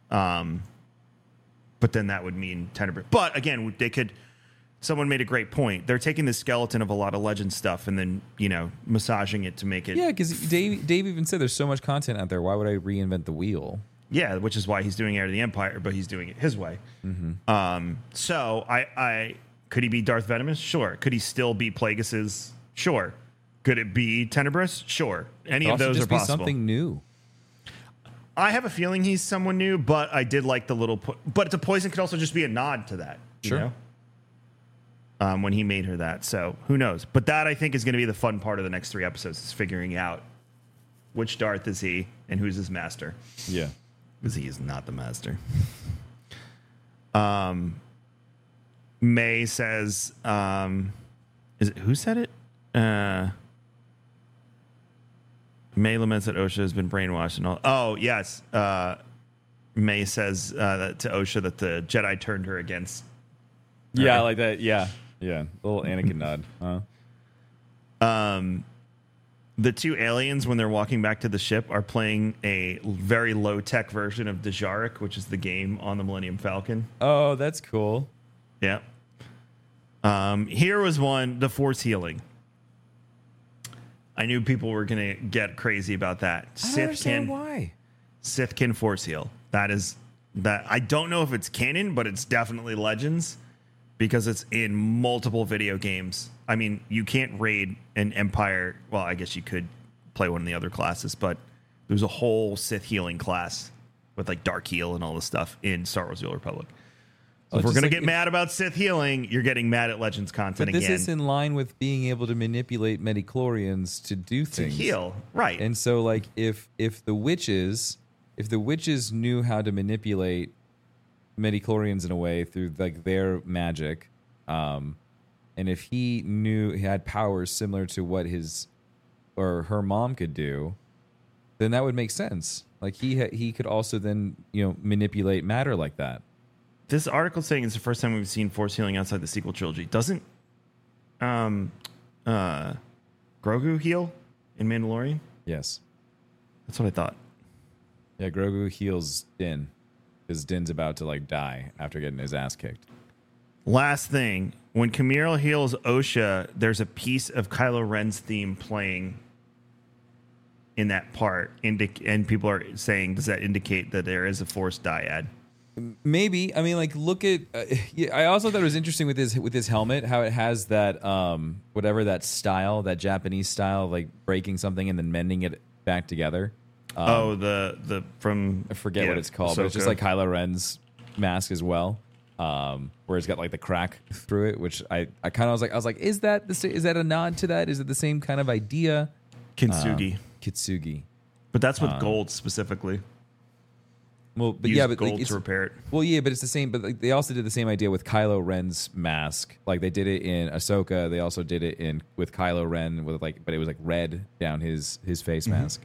But then that would mean Tenebris. But again, someone made a great point. They're taking the skeleton of a lot of legend stuff and then, massaging it to make it. Yeah, because Dave even said there's so much content out there. Why would I reinvent the wheel? Yeah, which is why he's doing Heir to the Empire, but he's doing it his way. Mm-hmm. So I could he be Darth Venomous? Sure. Could he still be Plagueis? Sure. Could it be Tenebris? Sure. Any of those are possible. Something new. I have a feeling he's someone new, but I did like the little. But the poison could also just be a nod to that. Sure. When he made her that, so who knows? But that I think is going to be the fun part of the next 3 episodes is figuring out which Darth is he and who's his master. Yeah. Because he is not the master. May says, who said it? May laments that Osha has been brainwashed and all. Oh, yes. May says to Osha that the Jedi turned her against her. Yeah, like that. Yeah. Yeah. A little Anakin nod. Huh? The 2 aliens, when they're walking back to the ship, are playing a very low-tech version of Dejarik, which is the game on the Millennium Falcon. Oh, that's cool. Yeah. Here was one, the Force healing. I knew people were going to get crazy about that. I don't understand why. Sith can Force heal. That. I don't know if it's canon, but it's definitely Legends because it's in multiple video games. I mean, you can't raid an Empire. Well, I guess you could play one of the other classes, but there's a whole Sith healing class with like Dark Heal and all this stuff in Star Wars: The Old Republic. So if we're going to get mad about Sith healing, you're getting mad at Legends content again. But this is in line with being able to manipulate midichlorians to do things. To heal, right. And so, like, if the witches knew how to manipulate midichlorians in a way through like their magic. And if he knew he had powers similar to what his or her mom could do, then that would make sense. Like he could also then, manipulate matter like that. This article saying it's the first time we've seen force healing outside the sequel trilogy. Doesn't Grogu heal in Mandalorian? Yes. That's what I thought. Yeah, Grogu heals Din because Din's about to like die after getting his ass kicked. Last thing, when Camille heals Osha, there's a piece of Kylo Ren's theme playing in that part, and people are saying, does that indicate that there is a Force dyad? Maybe. I mean, like, look at. I also thought it was interesting with his helmet, how it has that whatever that style, that Japanese style, like breaking something and then mending it back together. The from I forget what it's called, but it's just like Kylo Ren's mask as well. Where it's got like the crack through it, which I kind of was like, is that a nod to that? Is it the same kind of idea? Kintsugi. But that's with gold specifically. Well, but but gold to repair it. Well, yeah, but it's the same. But like, they also did the same idea with Kylo Ren's mask. Like they did it in Ahsoka. They also did it with Kylo Ren but it was like red down his face mask.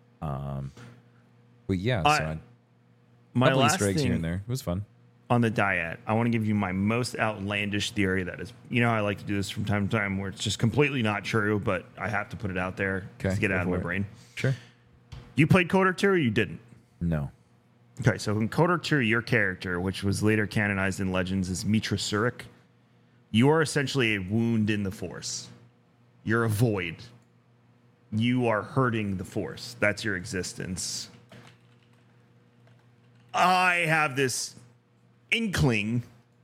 But yeah, so my last Easter eggs thing here and there. It was fun. On the dyad, I want to give you my most outlandish theory that is, I like to do this from time to time where it's just completely not true, but I have to put it out there to get it out of my brain. Sure. You played KOTOR 2 or you didn't? No. Okay, so in KOTOR 2, your character, which was later canonized in Legends as Mitra Surik, you are essentially a wound in the Force. You're a void. You are hurting the Force. That's your existence. I have this inkling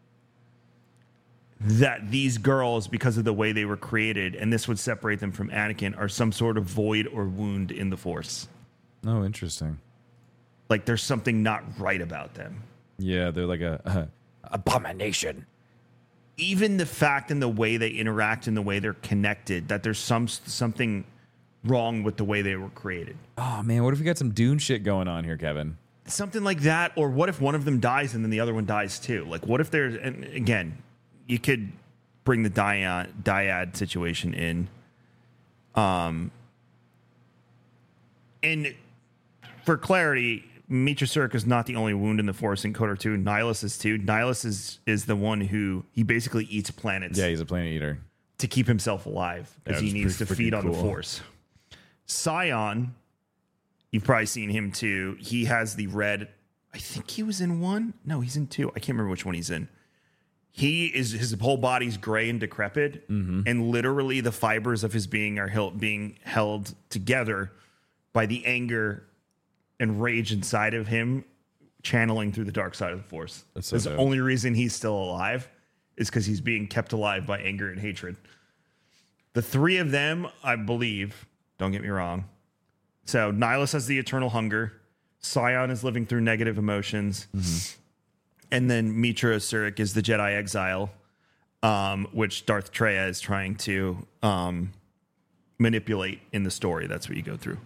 that these girls, because of the way they were created, and this would separate them from Anakin, are some sort of void or wound in the Force. Oh, interesting. Like there's something not right about them. Yeah, they're like a abomination. Even the fact and the way they interact and the way they're connected, that there's something wrong with the way they were created. Oh man, what if we got some Dune shit going on here, Kevin? Something like that, or what if one of them dies and then the other one dies too? Like, what if there's, and again, you could bring the dyad situation in. And for clarity, Mitra Surik is not the only wound in the Force in KOTOR 2. Nihilus is too. Nihilus is the one who, he basically eats planets. Yeah, he's a planet eater. To keep himself alive, because he needs to feed on the cool. Force. Scion, you've probably seen him too. He has the red. I think he was in 1. No, he's in 2. I can't remember which one he's in. His whole body's gray and decrepit, and literally the fibers of his being are being held together by the anger and rage inside of him, channeling through the dark side of the Force. That's so the dope. only reason he's still alive is because he's being kept alive by anger and hatred. The 3 of them, I believe, don't get me wrong. So Nihilus has the eternal hunger. Scion is living through negative emotions. And then Mitra Surik is the Jedi exile, which Darth Traya is trying to manipulate in the story. That's what you go through.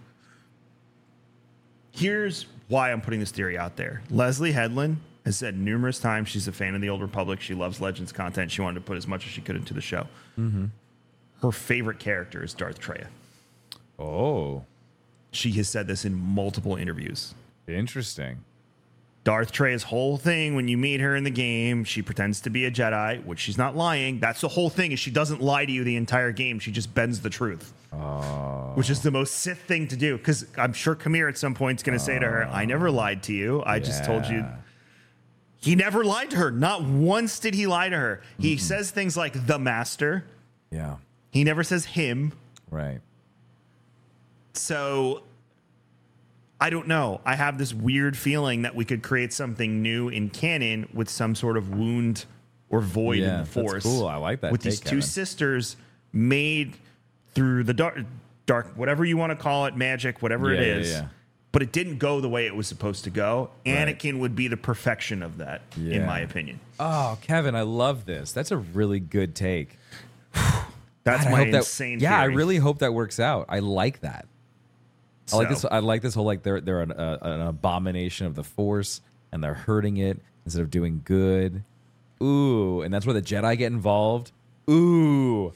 Here's why I'm putting this theory out there. Leslie Headland has said numerous times she's a fan of the Old Republic. She loves Legends content. She wanted to put as much as she could into the show. Her favorite character is Darth Traya. Oh, She has said this in multiple interviews. interesting. Darth Traya's whole thing when you meet her in the game, she pretends to be a Jedi, which she's not lying. That's the whole thing, is she doesn't lie to you the entire game. She just bends the truth. Which is the most Sith thing to do. Because I'm sure Kamir at some point is going to say to her, I never lied to you. I just told you. He never lied to her. Not once did he lie to her. He says things like the master. Yeah. He never says him. Right. So I don't know. I have this weird feeling that we could create something new in canon with some sort of wound or void in the Force. That's cool. I like that. With these two sisters made through the dark, whatever you want to call it, magic, whatever it is. Yeah. But it didn't go the way it was supposed to go. Right. Anakin would be the perfection of that, in my opinion. Oh, Kevin, I love this. That's a really good take. That's God, my I hope insane Yeah, I theory. really hope that works out. I like that. So, I like this whole like they're an abomination of the Force and they're hurting it instead of doing good. Ooh, and that's where the Jedi get involved. Ooh,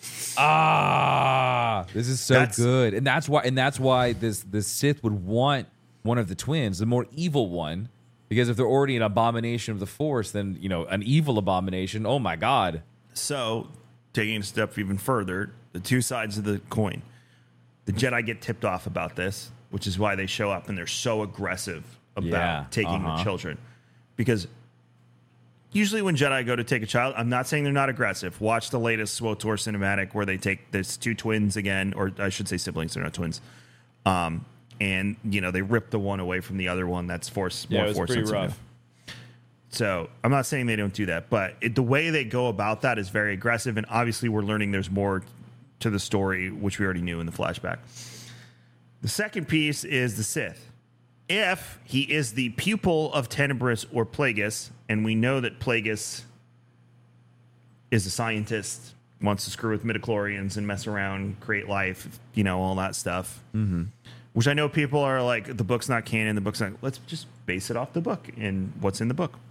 this is so good, and that's why the Sith would want one of the twins, the more evil one, because if they're already an abomination of the Force, then an evil abomination. Oh my God! So, taking it a step even further, the two sides of the coin. The Jedi get tipped off about this, which is why they show up and they're so aggressive about taking the children, because. Usually when Jedi go to take a child, I'm not saying they're not aggressive. Watch the latest SWTOR cinematic where they take there's two twins again, or I should say siblings, they're not twins. And, they rip the one away from the other one that's more force sensitive. Rough. So I'm not saying they don't do that, but the way they go about that is very aggressive. And obviously we're learning there's more to the story, which we already knew in the flashback. The second piece is the Sith. If he is the pupil of Tenebris or Plagueis, and we know that Plagueis is a scientist, wants to screw with midichlorians and mess around, create life, all that stuff. Mm-hmm. Which I know people are like, the book's not canon, the book's not... Let's just base it off the book and what's in the book.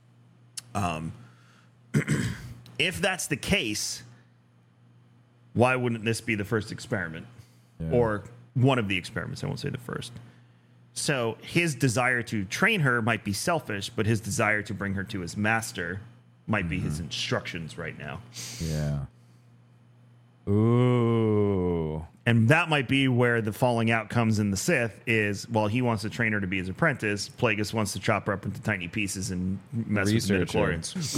If that's the case, why wouldn't this be the first experiment? Yeah. Or one of the experiments, I won't say the first. So his desire to train her might be selfish, but his desire to bring her to his master might be his instructions right now. Yeah. Ooh. And that might be where the falling out comes in the Sith is, while he wants to train her to be his apprentice, Plagueis wants to chop her up into tiny pieces and mess with midichlorians.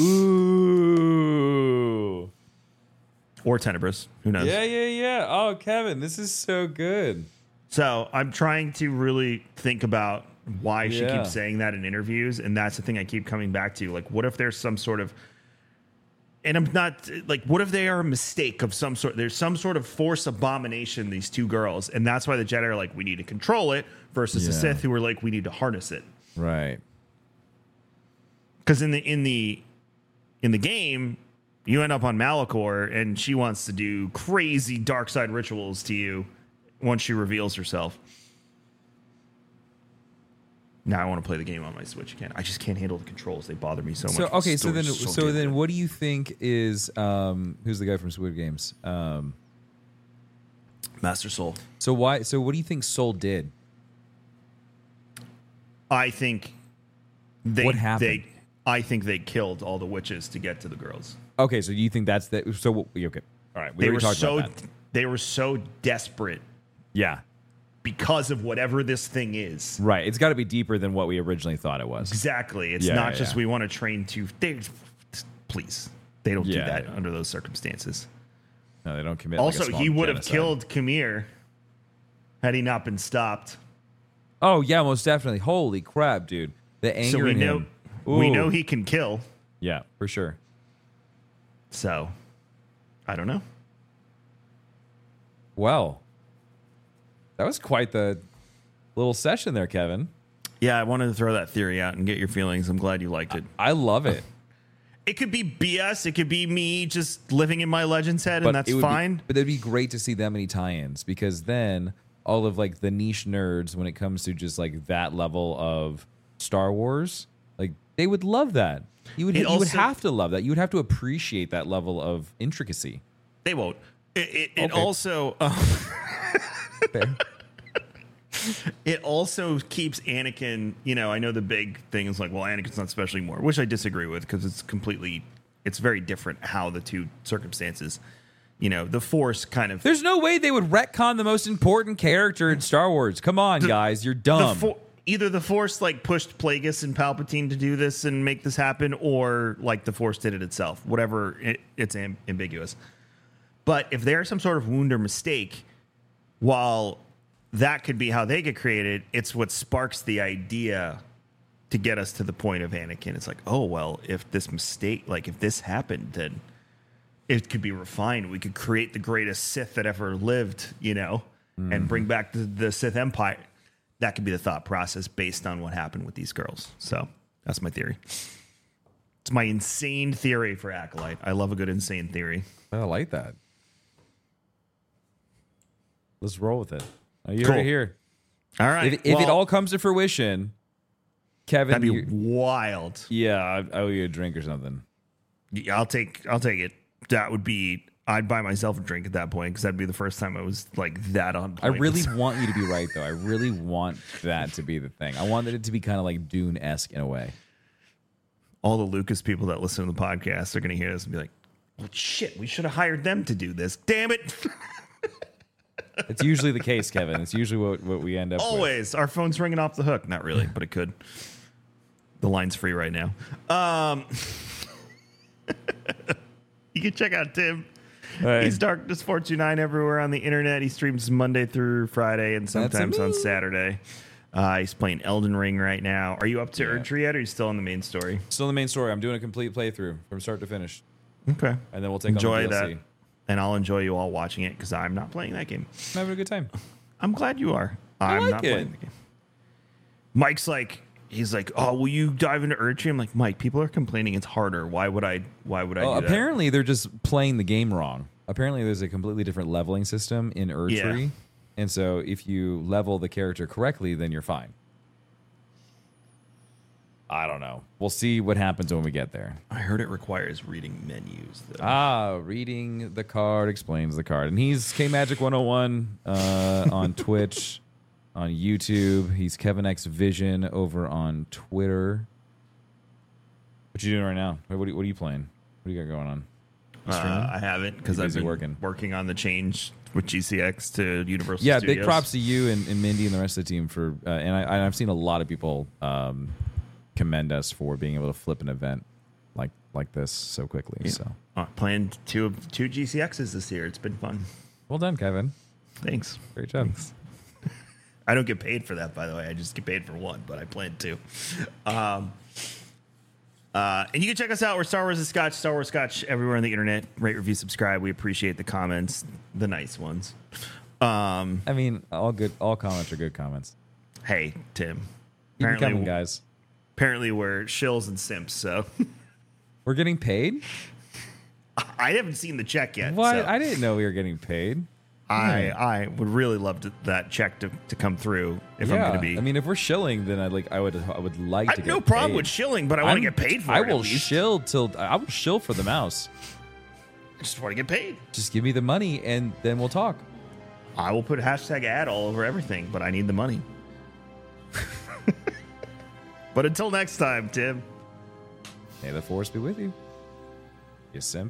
Ooh. Or Tenebris. Who knows? Yeah. Oh, Kevin, this is so good. So I'm trying to really think about why she keeps saying that in interviews. And that's the thing I keep coming back to. Like, what if there's some sort of, and I'm not like, what if they are a mistake of some sort? There's some sort of force abomination, these two girls. And that's why the Jedi are like, we need to control it versus the Sith who are like, we need to harness it. Right. Because in the game, you end up on Malachor and she wants to do crazy dark side rituals to you. Once she reveals herself. Now I want to play the game on my Switch again. I just can't handle the controls. They bother me so much. Okay, so then what do you think is who's the guy from Squid Games? Master Soul. So what do you think Soul did? I think what happened? I think they killed all the witches to get to the girls. Okay, so you think that's the okay. All right, they were so desperate. Yeah. Because of whatever this thing is. Right. It's got to be deeper than what we originally thought it was. Exactly. It's not just we want to train to... Please. They don't do that under those circumstances. No, they don't commit. Also, he would have killed Khmer had he not been stopped. Oh, yeah, most definitely. Holy crap, dude. The anger in him. We know he can kill. Yeah, for sure. So, I don't know. Well... That was quite the little session there, Kevin. Yeah, I wanted to throw that theory out and get your feelings. I'm glad you liked it. I love it. It could be BS. It could be me just living in my Legends head, and that's fine. But it'd be great to see that many tie-ins, because then all of like the niche nerds, when it comes to just like that level of Star Wars, like they would love that. You would have to love that. You would have to appreciate that level of intricacy. They won't. It also... It also keeps Anakin, I know the big thing is like, well, Anakin's not special anymore, which I disagree with because it's very different how the two circumstances, the Force kind of... There's no way they would retcon the most important character in Star Wars. Come on, guys, you're dumb. Either the Force pushed Plagueis and Palpatine to do this and make this happen, or the Force did it itself. Whatever, it's ambiguous. But if there's some sort of wound or mistake... While that could be how they get created, it's what sparks the idea to get us to the point of Anakin. It's like, oh, well, if this mistake, if this happened, then it could be refined. We could create the greatest Sith that ever lived, and bring back the Sith Empire. That could be the thought process based on what happened with these girls. So that's my theory. It's my insane theory for Acolyte. I love a good insane theory. I like that. Let's roll with it. You cool. heard it here. All right. If it all comes to fruition, Kevin, That'd be wild. yeah, I owe you a drink or something. Yeah, I'll take it. That would be. I'd buy myself a drink at that point because that'd be the first time I was like that on I point. really want you to be right, though. I really want that to be the thing. I want it to be kind of like Dune-esque in a way. All the Lucas people that listen to the podcast are going to hear this and be like, well, shit, we should have hired them to do this. Damn it. It's usually the case, Kevin. It's usually what we end up with. Always. Our phone's ringing off the hook. Not really, but it could. The line's free right now. You can check out Tim. Hey. He's Darkness429 everywhere on the internet. He streams Monday through Friday and sometimes on Saturday. He's playing Elden Ring right now. Are you up to Erdtree yet, or are you still in the main story? Still the main story. I'm doing a complete playthrough from start to finish. Okay. And then we'll take Enjoy on the DLC. that. And I'll enjoy you all watching it because I'm not playing that game. I'm having a good time. I'm glad you are. I I'm like not it. playing the game. Mike's like, he's like, oh, will you dive into Erdtree? I'm like, Mike, people are complaining it's harder. Why would I do that? Apparently, they're just playing the game wrong. Apparently, there's a completely different leveling system in Erdtree. Yeah. And so if you level the character correctly, then you're fine. I don't know. We'll see what happens when we get there. I heard it requires reading menus, though. Reading the card explains the card. And he's KMagic101 on Twitch, on YouTube. He's Kevin X Vision over on Twitter. What you doing right now? What are you playing? What do you got going on? I haven't because I've been working on the change with GCX to Universal Yeah, Studios. big props to you and Mindy and the rest of the team for, and I've seen a lot of people commend us for being able to flip an event like this so quickly. Yeah. So playing two GCXs this year. It's been fun. Well done, Kevin. Thanks. Great job. Thanks. I don't get paid for that, by the way. I just get paid for one, but I played two. And you can check us out. We're Star Wars Scotch everywhere on the internet. Rate, review, subscribe. We appreciate the comments, the nice ones. I mean, all comments are good comments. Hey, Tim. Keep them coming, guys. Apparently, we're shills and simps, so We're getting paid? I haven't seen the check yet. What? So I didn't know we were getting paid. I would really love that check to come through if I'm going to be. I mean, if we're shilling, then I would like I to have get no problem paid. with shilling, but I want to get paid for it. I will at least. shill I will shill for the mouse. I just want to get paid. Just give me the money and then we'll talk. I will put #ad all over everything, but I need the money. But until next time, Tim. May the force be with you. You simp.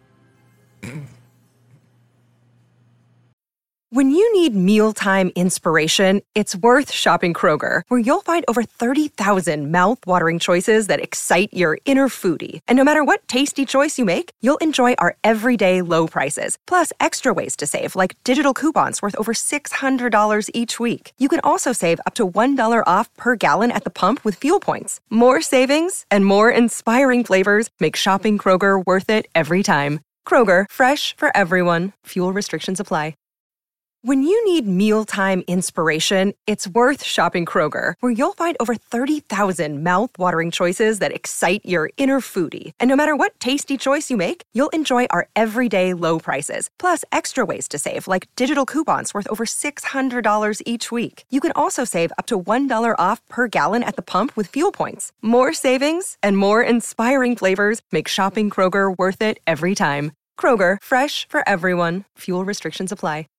When you need mealtime inspiration, it's worth shopping Kroger, where you'll find over 30,000 mouth-watering choices that excite your inner foodie. And no matter what tasty choice you make, you'll enjoy our everyday low prices, plus extra ways to save, like digital coupons worth over $600 each week. You can also save up to $1 off per gallon at the pump with fuel points. More savings and more inspiring flavors make shopping Kroger worth it every time. Kroger, fresh for everyone. Fuel restrictions apply. When you need mealtime inspiration, it's worth shopping Kroger, where you'll find over 30,000 mouth-watering choices that excite your inner foodie. And no matter what tasty choice you make, you'll enjoy our everyday low prices, plus extra ways to save, like digital coupons worth over $600 each week. You can also save up to $1 off per gallon at the pump with fuel points. More savings and more inspiring flavors make shopping Kroger worth it every time. Kroger, fresh for everyone. Fuel restrictions apply.